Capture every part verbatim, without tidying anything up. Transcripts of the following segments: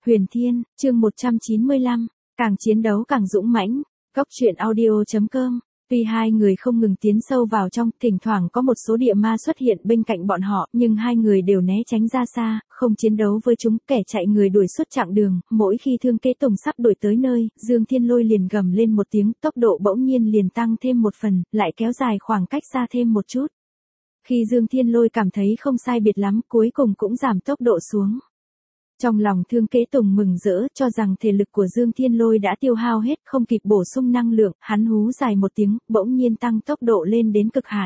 Huyền Thiên, chương một trăm chín mươi lăm, càng chiến đấu càng dũng mãnh. Góc truyện audio chấm com. Tuy hai người không ngừng tiến sâu vào trong, thỉnh thoảng có một số địa ma xuất hiện bên cạnh bọn họ, nhưng hai người đều né tránh ra xa, không chiến đấu với chúng, kẻ chạy người đuổi suốt chặng đường. Mỗi khi Thương Kế Tùng sắp đuổi tới nơi, Dương Thiên Lôi liền gầm lên một tiếng, tốc độ bỗng nhiên liền tăng thêm một phần, lại kéo dài khoảng cách xa thêm một chút. Khi Dương Thiên Lôi cảm thấy không sai biệt lắm, cuối cùng cũng giảm tốc độ xuống. Trong lòng Thương Kế Tùng mừng rỡ, cho rằng thể lực của Dương Thiên Lôi đã tiêu hao hết, không kịp bổ sung năng lượng, hắn hú dài một tiếng, bỗng nhiên tăng tốc độ lên đến cực hạn.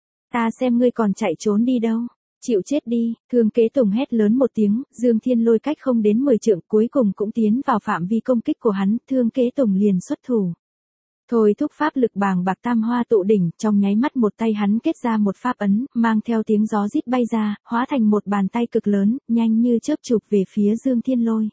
Ta xem ngươi còn chạy trốn đi đâu, chịu chết đi, Thương Kế Tùng hét lớn một tiếng, Dương Thiên Lôi cách không đến mười trượng, cuối cùng cũng tiến vào phạm vi công kích của hắn, Thương Kế Tùng liền xuất thủ. Thôi thúc pháp lực bàng bạc tam hoa tụ đỉnh, trong nháy mắt một tay hắn kết ra một pháp ấn, mang theo tiếng gió rít bay ra, hóa thành một bàn tay cực lớn, nhanh như chớp chụp về phía Dương Thiên Lôi.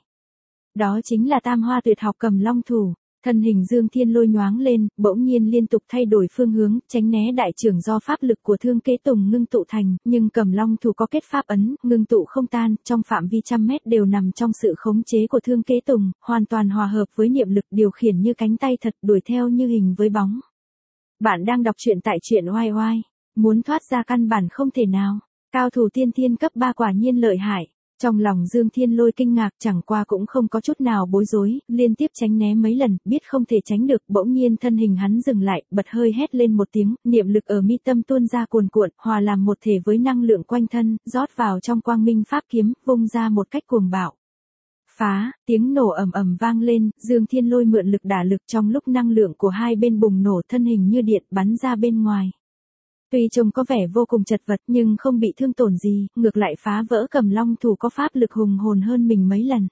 Đó chính là tam hoa tuyệt học Cầm Long Thủ. Thân hình Dương Thiên Lôi nhoáng lên, bỗng nhiên liên tục thay đổi phương hướng, tránh né đại trưởng do pháp lực của Thương Kế Tùng ngưng tụ thành, nhưng Cầm Long Thủ có kết pháp ấn, ngưng tụ không tan, trong phạm vi trăm mét đều nằm trong sự khống chế của Thương Kế Tùng, hoàn toàn hòa hợp với niệm lực điều khiển như cánh tay thật, đuổi theo như hình với bóng. Bạn đang đọc truyện tại truyện oai oai, muốn thoát ra căn bản không thể nào, cao thủ tiên thiên cấp ba quả nhiên lợi hại. Trong lòng Dương Thiên Lôi kinh ngạc, chẳng qua cũng không có chút nào bối rối, liên tiếp tránh né mấy lần, biết không thể tránh được, bỗng nhiên thân hình hắn dừng lại, bật hơi hét lên một tiếng, niệm lực ở mi tâm tuôn ra cuồn cuộn, hòa làm một thể với năng lượng quanh thân, rót vào trong quang minh pháp kiếm, vung ra một cách cuồng bạo. Phá, tiếng nổ ầm ầm vang lên, Dương Thiên Lôi mượn lực đả lực, trong lúc năng lượng của hai bên bùng nổ, thân hình như điện bắn ra bên ngoài. Tuy trông có vẻ vô cùng chật vật nhưng không bị thương tổn gì, ngược lại phá vỡ Cầm Long Thủ có pháp lực hùng hồn hơn mình mấy lần.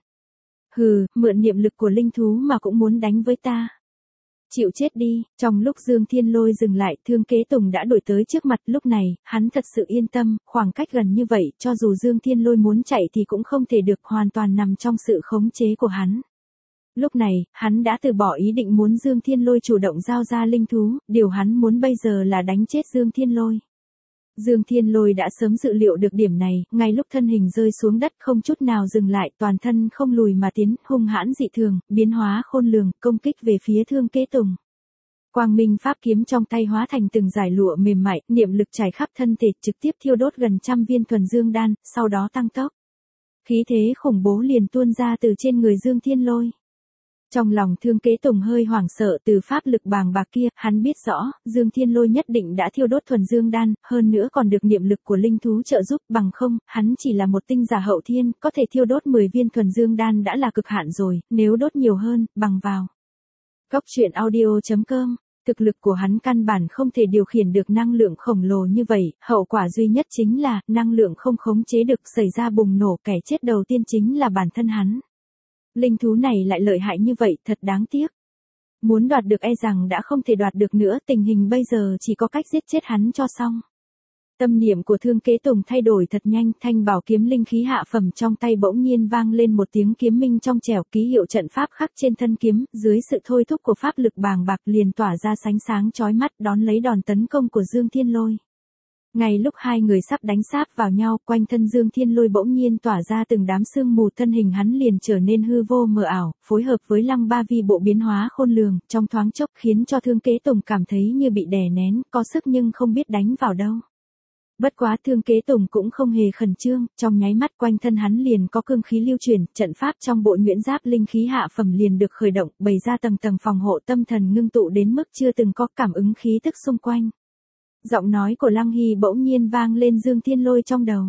Hừ, mượn niệm lực của linh thú mà cũng muốn đánh với ta. Chịu chết đi, trong lúc Dương Thiên Lôi dừng lại, Thương Kế Tùng đã đuổi tới trước mặt, lúc này, hắn thật sự yên tâm, khoảng cách gần như vậy, cho dù Dương Thiên Lôi muốn chạy thì cũng không thể được, hoàn toàn nằm trong sự khống chế của hắn. Lúc này, hắn đã từ bỏ ý định muốn Dương Thiên Lôi chủ động giao ra linh thú, điều hắn muốn bây giờ là đánh chết Dương Thiên Lôi. Dương Thiên Lôi đã sớm dự liệu được điểm này, ngay lúc thân hình rơi xuống đất không chút nào dừng lại, toàn thân không lùi mà tiến, hung hãn dị thường, biến hóa khôn lường, công kích về phía Thương Kế Tùng. Quang minh pháp kiếm trong tay hóa thành từng dải lụa mềm mại, niệm lực trải khắp thân thể, trực tiếp thiêu đốt gần trăm viên thuần dương đan, sau đó tăng tốc. Khí thế khủng bố liền tuôn ra từ trên người Dương Thiên Lôi. Trong lòng Thương Kế Tùng hơi hoảng sợ, từ pháp lực bàng bạc kia, hắn biết rõ, Dương Thiên Lôi nhất định đã thiêu đốt thuần dương đan, hơn nữa còn được niệm lực của linh thú trợ giúp, bằng không, hắn chỉ là một tinh giả hậu thiên, có thể thiêu đốt mười viên thuần dương đan đã là cực hạn rồi, nếu đốt nhiều hơn, bằng vào. Góc truyện audio chấm com. Thực lực của hắn căn bản không thể điều khiển được năng lượng khổng lồ như vậy, hậu quả duy nhất chính là, năng lượng không khống chế được, xảy ra bùng nổ, kẻ chết đầu tiên chính là bản thân hắn. Linh thú này lại lợi hại như vậy, thật đáng tiếc. Muốn đoạt được e rằng đã không thể đoạt được nữa, tình hình bây giờ chỉ có cách giết chết hắn cho xong. Tâm niệm của Thương Kế Tùng thay đổi thật nhanh, thanh bảo kiếm linh khí hạ phẩm trong tay bỗng nhiên vang lên một tiếng kiếm minh trong trẻo, ký hiệu trận pháp khắc trên thân kiếm, dưới sự thôi thúc của pháp lực bàng bạc liền tỏa ra sánh sáng chói mắt, đón lấy đòn tấn công của Dương Thiên Lôi. Ngay lúc hai người sắp đánh sáp vào nhau, quanh thân Dương Thiên Lôi bỗng nhiên tỏa ra từng đám sương mù, thân hình hắn liền trở nên hư vô mờ ảo, phối hợp với lăng ba vi bộ biến hóa khôn lường, trong thoáng chốc khiến cho Thương Kế Tùng cảm thấy như bị đè nén, có sức nhưng không biết đánh vào đâu. Bất quá Thương Kế Tùng cũng không hề khẩn trương, trong nháy mắt quanh thân hắn liền có cương khí lưu chuyển, trận pháp trong bộ nhuyễn giáp linh khí hạ phẩm liền được khởi động, bày ra tầng tầng phòng hộ, tâm thần ngưng tụ đến mức chưa từng có, cảm ứng khí tức xung quanh. Giọng nói của Lăng Hy bỗng nhiên vang lên Dương Thiên Lôi trong đầu.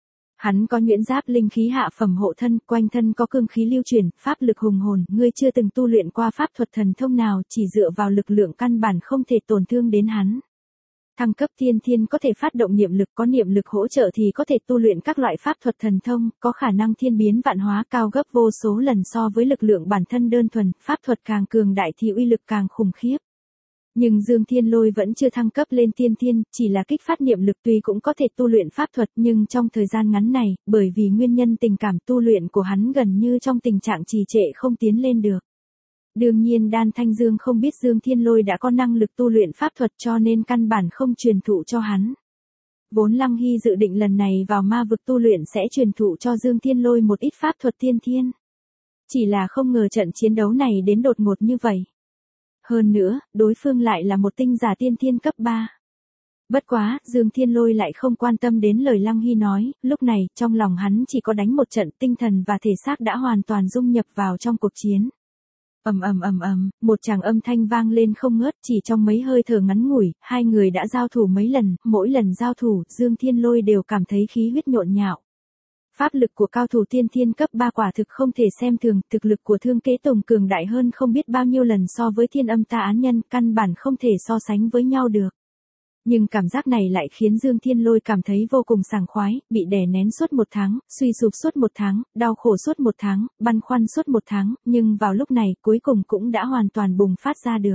Hắn có nhuyễn giáp linh khí hạ phẩm hộ thân, quanh thân có cương khí lưu chuyển, pháp lực hùng hồn, ngươi chưa từng tu luyện qua pháp thuật thần thông nào, chỉ dựa vào lực lượng căn bản không thể tổn thương đến hắn. Thăng cấp tiên thiên có thể phát động niệm lực, có niệm lực hỗ trợ thì có thể tu luyện các loại pháp thuật thần thông, có khả năng thiên biến vạn hóa cao gấp vô số lần so với lực lượng bản thân đơn thuần, pháp thuật càng cường đại thì uy lực càng khủng khiếp. Nhưng Dương Thiên Lôi vẫn chưa thăng cấp lên tiên thiên, chỉ là kích phát niệm lực, tuy cũng có thể tu luyện pháp thuật nhưng trong thời gian ngắn này, bởi vì nguyên nhân tình cảm tu luyện của hắn gần như trong tình trạng trì trệ không tiến lên được. Đương nhiên Đan Thanh Dương không biết Dương Thiên Lôi đã có năng lực tu luyện pháp thuật cho nên căn bản không truyền thụ cho hắn. Vốn Lăng Hy dự định lần này vào ma vực tu luyện sẽ truyền thụ cho Dương Thiên Lôi một ít pháp thuật tiên thiên. chỉ là không ngờ trận chiến đấu này đến đột ngột như vậy. Hơn nữa, đối phương lại là một tinh giả tiên thiên cấp ba. Bất quá, Dương Thiên Lôi lại không quan tâm đến lời Lăng Hy nói, lúc này, trong lòng hắn chỉ có đánh một trận, tinh thần và thể xác đã hoàn toàn dung nhập vào trong cuộc chiến. Ầm ầm ầm ầm, một tràng âm thanh vang lên không ngớt, chỉ trong mấy hơi thở ngắn ngủi, hai người đã giao thủ mấy lần, mỗi lần giao thủ, Dương Thiên Lôi đều cảm thấy khí huyết nhộn nhạo. Pháp lực của cao thủ tiên thiên cấp ba quả thực không thể xem thường, thực lực của Thương Kế Tùng cường đại hơn không biết bao nhiêu lần so với Thiên Âm Ta Án Nhân, căn bản không thể so sánh với nhau được. Nhưng cảm giác này lại khiến Dương Thiên Lôi cảm thấy vô cùng sảng khoái, bị đè nén suốt một tháng, suy sụp suốt một tháng, đau khổ suốt một tháng, băn khoăn suốt một tháng, nhưng vào lúc này cuối cùng cũng đã hoàn toàn bùng phát ra được.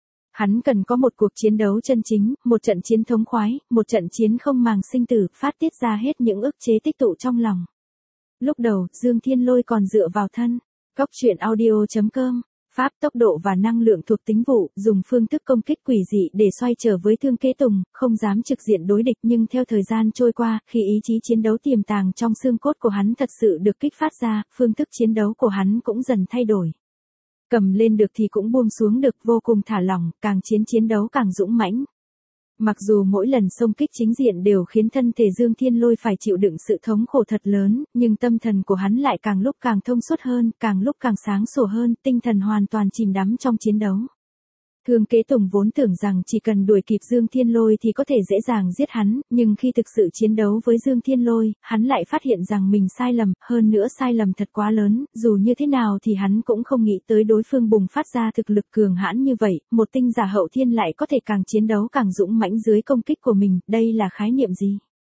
Hắn cần có một cuộc chiến đấu chân chính, một trận chiến thống khoái, một trận chiến không màng sinh tử, phát tiết ra hết những ức chế tích tụ trong lòng. Lúc đầu, Dương Thiên Lôi còn dựa vào thân. Cóc truyện audio chấm com Pháp tốc độ và năng lượng thuộc tính vụ, dùng phương thức công kích quỷ dị để xoay trở với Thương Kế Tùng, không dám trực diện đối địch, nhưng theo thời gian trôi qua, khi ý chí chiến đấu tiềm tàng trong xương cốt của hắn thật sự được kích phát ra, phương thức chiến đấu của hắn cũng dần thay đổi. Cầm lên được thì cũng buông xuống được, vô cùng thả lỏng, càng chiến chiến đấu càng dũng mãnh. Mặc dù mỗi lần xông kích chính diện đều khiến thân thể Dương Thiên Lôi phải chịu đựng sự thống khổ thật lớn, nhưng tâm thần của hắn lại càng lúc càng thông suốt hơn, càng lúc càng sáng sủa hơn, tinh thần hoàn toàn chìm đắm trong chiến đấu. Thương Kế Tùng vốn tưởng rằng chỉ cần đuổi kịp Dương Thiên Lôi thì có thể dễ dàng giết hắn, nhưng khi thực sự chiến đấu với Dương Thiên Lôi, hắn lại phát hiện rằng mình sai lầm, hơn nữa sai lầm thật quá lớn, dù như thế nào thì hắn cũng không nghĩ tới đối phương bùng phát ra thực lực cường hãn như vậy, một tinh giả hậu thiên lại có thể càng chiến đấu càng dũng mãnh dưới công kích của mình, đây là khái niệm gì?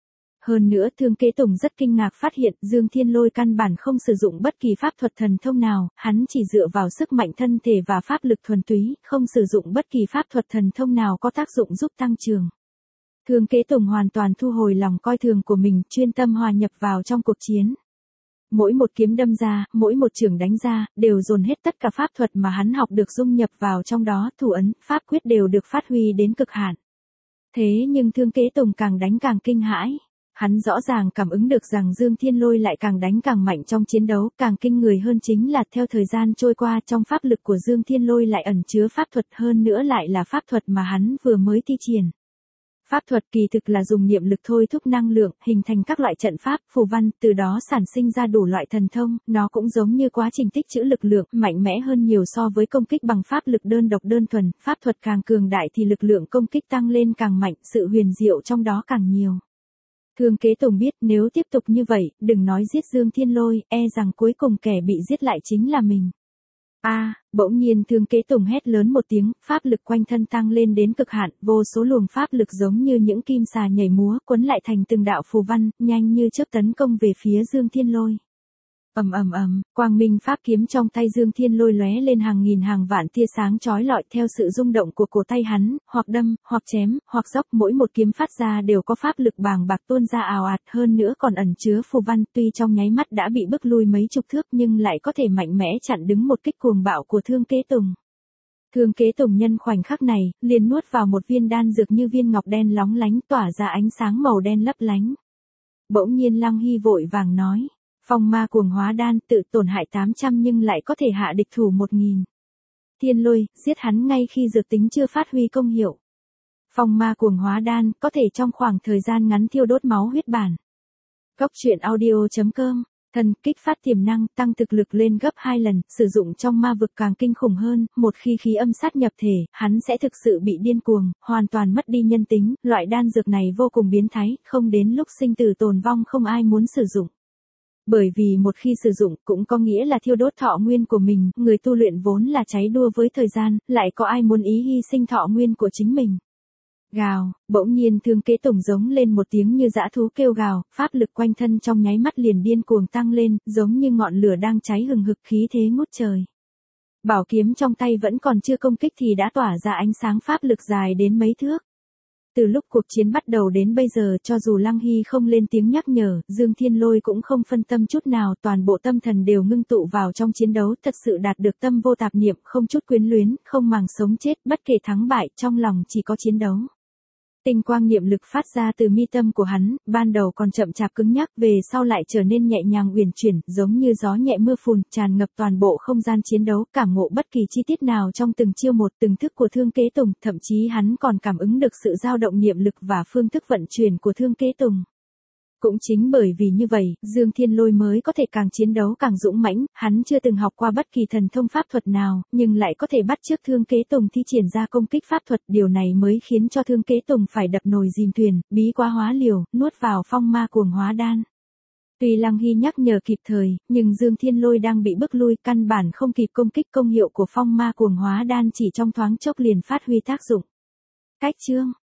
Hơn nữa Thương Kế Tùng rất kinh ngạc phát hiện Dương Thiên Lôi căn bản không sử dụng bất kỳ pháp thuật thần thông nào, hắn chỉ dựa vào sức mạnh thân thể và pháp lực thuần túy, không sử dụng bất kỳ pháp thuật thần thông nào có tác dụng giúp tăng trường. Thương Kế Tùng hoàn toàn thu hồi lòng coi thường của mình, chuyên tâm hòa nhập vào trong cuộc chiến. Mỗi một kiếm đâm ra, mỗi một chưởng đánh ra, đều dồn hết tất cả pháp thuật mà hắn học được dung nhập vào trong đó, thủ ấn, pháp quyết đều được phát huy đến cực hạn. Thế nhưng Thương Kế Tùng càng đánh càng kinh hãi. Hắn rõ ràng cảm ứng được rằng Dương Thiên Lôi lại càng đánh càng mạnh trong chiến đấu, càng kinh người hơn chính là theo thời gian trôi qua trong pháp lực của Dương Thiên Lôi lại ẩn chứa pháp thuật, hơn nữa lại là pháp thuật mà hắn vừa mới thi triển. Pháp thuật kỳ thực là dùng niệm lực thôi thúc năng lượng, hình thành các loại trận pháp, phù văn, từ đó sản sinh ra đủ loại thần thông, nó cũng giống như quá trình tích trữ lực lượng, mạnh mẽ hơn nhiều so với công kích bằng pháp lực đơn độc đơn thuần, pháp thuật càng cường đại thì lực lượng công kích tăng lên càng mạnh, sự huyền diệu trong đó càng nhiều. Thương Kế Tùng biết nếu tiếp tục như vậy, đừng nói giết Dương Thiên Lôi, e rằng cuối cùng kẻ bị giết lại chính là mình. A, à, bỗng nhiên Thương Kế Tùng hét lớn một tiếng, pháp lực quanh thân tăng lên đến cực hạn, vô số luồng pháp lực giống như những kim xà nhảy múa, quấn lại thành từng đạo phù văn, nhanh như chớp tấn công về phía Dương Thiên Lôi. Ầm ầm ầm, quang minh pháp kiếm trong tay Dương Thiên Lôi lóe lên hàng nghìn hàng vạn tia sáng chói lọi theo sự rung động của cổ tay hắn, hoặc đâm, hoặc chém, hoặc dốc, mỗi một kiếm phát ra đều có pháp lực bàng bạc tuôn ra ào ạt, hơn nữa còn ẩn chứa phù văn, tuy trong nháy mắt đã bị bức lui mấy chục thước nhưng lại có thể mạnh mẽ chặn đứng một kích cuồng bạo của Thương Kế Tùng. Thương Kế Tùng nhân khoảnh khắc này, liền nuốt vào một viên đan dược như viên ngọc đen lóng lánh tỏa ra ánh sáng màu đen lấp lánh. Bỗng nhiên Lăng Hy vội vàng nói. Phong ma cuồng hóa đan tự tổn hại tám trăm nhưng lại có thể hạ địch thủ một nghìn. Thiên Lôi, giết hắn ngay khi dược tính chưa phát huy công hiệu. Phong ma cuồng hóa đan có thể trong khoảng thời gian ngắn thiêu đốt máu huyết bản. Cóc truyện audio chấm com Thần kích phát tiềm năng, tăng thực lực lên gấp hai lần, sử dụng trong ma vực càng kinh khủng hơn, một khi khí âm sát nhập thể, hắn sẽ thực sự bị điên cuồng, hoàn toàn mất đi nhân tính, loại đan dược này vô cùng biến thái, không đến lúc sinh tử tồn vong không ai muốn sử dụng. Bởi vì một khi sử dụng cũng có nghĩa là thiêu đốt thọ nguyên của mình, người tu luyện vốn là cháy đua với thời gian, lại có ai muốn ý hy sinh thọ nguyên của chính mình. Gào, bỗng nhiên Thương Kế Tùng giống lên một tiếng như dã thú kêu gào, pháp lực quanh thân trong nháy mắt liền điên cuồng tăng lên, giống như ngọn lửa đang cháy hừng hực khí thế ngút trời. Bảo kiếm trong tay vẫn còn chưa công kích thì đã tỏa ra ánh sáng pháp lực dài đến mấy thước. Từ lúc cuộc chiến bắt đầu đến bây giờ cho dù Lăng Hy không lên tiếng nhắc nhở, Dương Thiên Lôi cũng không phân tâm chút nào, toàn bộ tâm thần đều ngưng tụ vào trong chiến đấu, thật sự đạt được tâm vô tạp niệm, không chút quyến luyến, không màng sống chết, bất kể thắng bại, trong lòng chỉ có chiến đấu. Tinh quang niệm lực phát ra từ mi tâm của hắn, ban đầu còn chậm chạp cứng nhắc, về sau lại trở nên nhẹ nhàng uyển chuyển, giống như gió nhẹ mưa phùn, tràn ngập toàn bộ không gian chiến đấu, cảm ngộ bất kỳ chi tiết nào trong từng chiêu một, từng thức của Thương Kế Tùng, thậm chí hắn còn cảm ứng được sự dao động niệm lực và phương thức vận chuyển của Thương Kế Tùng. Cũng chính bởi vì như vậy, Dương Thiên Lôi mới có thể càng chiến đấu càng dũng mãnh, hắn chưa từng học qua bất kỳ thần thông pháp thuật nào, nhưng lại có thể bắt chước Thương Kế Tùng thi triển ra công kích pháp thuật, điều này mới khiến cho Thương Kế Tùng phải đập nồi dìm thuyền, bí quá hóa liều, nuốt vào phong ma cuồng hóa đan. Tuy Lăng Hy nhắc nhở kịp thời, nhưng Dương Thiên Lôi đang bị bức lui, căn bản không kịp công kích, công hiệu của phong ma cuồng hóa đan chỉ trong thoáng chốc liền phát huy tác dụng. Cách chương